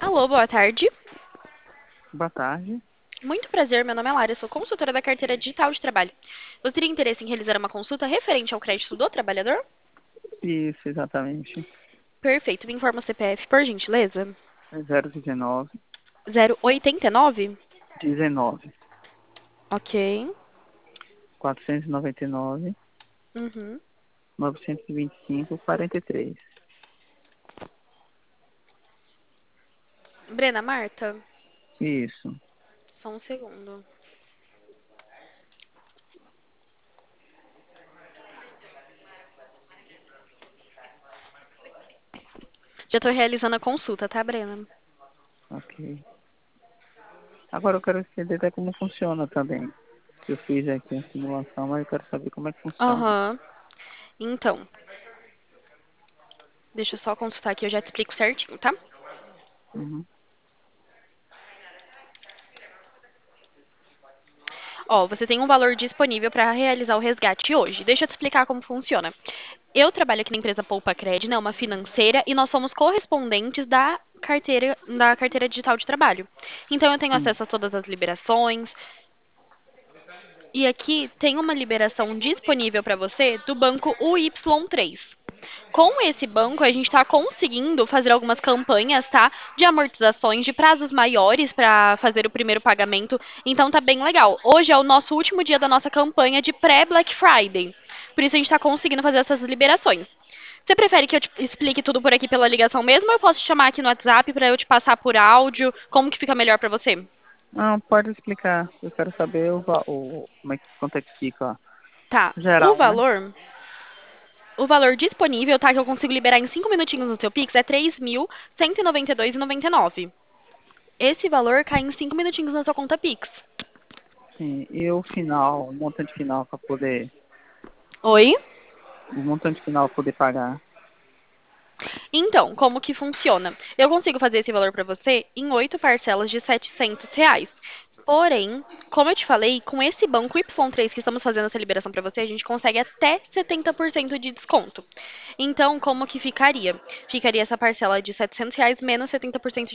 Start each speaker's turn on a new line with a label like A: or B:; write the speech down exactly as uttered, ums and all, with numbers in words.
A: Alô, boa tarde.
B: Boa tarde.
A: Muito prazer, meu nome é Lara, sou consultora da carteira digital de trabalho. Você teria interesse em realizar uma consulta referente ao crédito do trabalhador?
B: Isso, exatamente.
A: Perfeito, me informa o C P F, por gentileza.
B: Zero dezenove,
A: Zero oitenta e nove.
B: dezenove,
A: Ok.
B: quatrocentos e noventa e nove,
A: Uhum.
B: novecentos e vinte e cinco, quarenta e três.
A: Brena Marta,
B: Isso.
A: só um segundo. Já estou realizando a consulta, tá, Brena?
B: Ok. Agora eu quero entender até como funciona também. Eu fiz aqui a simulação, mas eu quero saber como é que funciona.
A: Aham. Então, deixa eu só consultar aqui, eu já te explico certinho, tá?
B: Uhum.
A: Ó, você tem um valor disponível para realizar o resgate hoje. Deixa eu te explicar como funciona. Eu trabalho aqui na empresa Poupa Cred, né, uma financeira, e nós somos correspondentes da carteira, da carteira digital de trabalho. Então, eu tenho
B: Sim.
A: acesso a todas as liberações. E aqui tem uma liberação disponível para você do banco U Y três. Com esse banco, a gente está conseguindo fazer algumas campanhas, tá? De amortizações, de prazos maiores para fazer o primeiro pagamento. Então tá bem legal. Hoje é o nosso último dia da nossa campanha de pré-Black Friday. Por isso a gente está conseguindo fazer essas liberações. Você prefere que eu te explique tudo por aqui pela ligação mesmo ou eu posso te chamar aqui no WhatsApp para eu te passar por áudio? Como que fica melhor para você?
B: Não, pode explicar. Eu quero saber o, va- o como é que quanto é que fica
A: Tá. O
B: geral, né?
A: valor, o valor disponível, tá, que eu consigo liberar em cinco minutinhos no seu Pix é três mil cento e noventa e dois e noventa e nove. Esse valor cai em cinco minutinhos na sua conta Pix.
B: Sim. E o final, o montante final para poder,
A: Oi?
B: o montante final para poder pagar.
A: Então, como que funciona? Eu consigo fazer esse valor para você em oito parcelas de setecentos reais. Porém, como eu te falei, com esse banco Y três que estamos fazendo essa liberação para você, a gente consegue até setenta por cento de desconto. Então, como que ficaria? Ficaria essa parcela de setecentos reais menos setenta por cento